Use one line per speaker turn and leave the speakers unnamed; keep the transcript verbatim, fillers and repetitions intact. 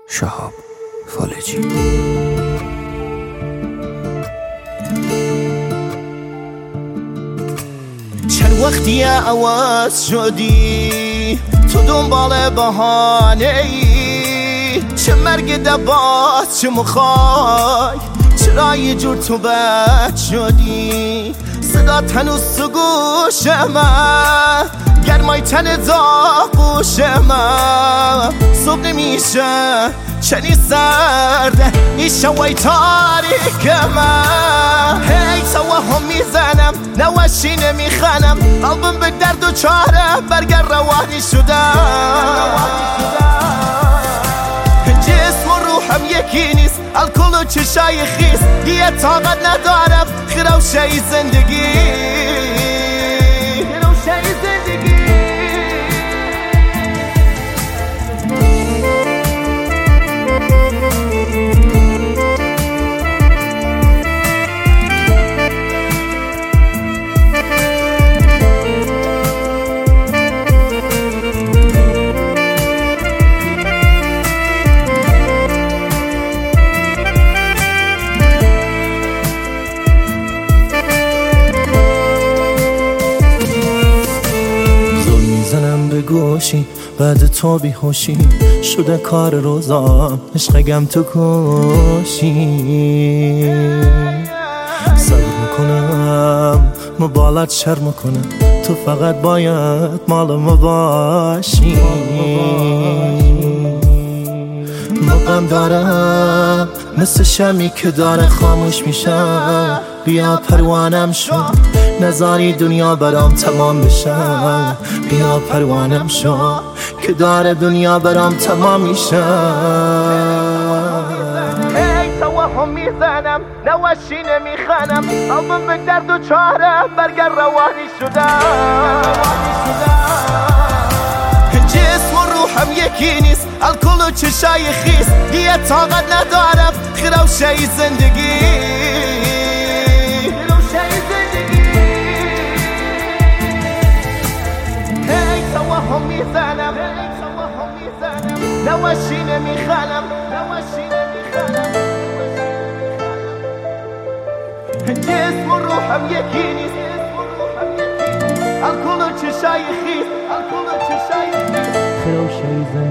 شهاب فالجی.
چند وقتی عوض شدی تو دنبال بهانه ای، چه مرگ دبات چه مخوای، چرا یه جور تو بد شدی؟ صدا هنوز تو گوش من، گرمای تن داغوش من، صبح نمیشه چنین سرده این شوای تاریک من. هی توهم میزنم نوشی نمیخنم، قلبم به درد و چاره برگر روانی شدم. جسم و روحم یکی نیست، الکل و چشای خیس، دیگه طاقت ندارم خروشه زندگی. زنم به گوشی بعد تو بیهوشی شده کار روزام، عشقگم تو کشی. صبر میکنم مبالات شرم کنم، تو فقط باید مال ما باشی. مقام دارم مثل شمی که داره خاموش میشم، بیا پروانم شو نذاری دنیا برام تمام بشم. بیا پروانم شو که داره دنیا برام تمام میشم. هی توهم میزنم نوشی نمیخنم، قلبم به درد و چاره برگر روانی شدم. جسم و روحم یکی نیست، الکل و چشای خیس، دیگه طاقت ندارم خروشه زندگی. توهم میزنم نوشی نمیخنم، جسم و روحم یکی نیست، الکل و چشای خیس، خروشه زندگی.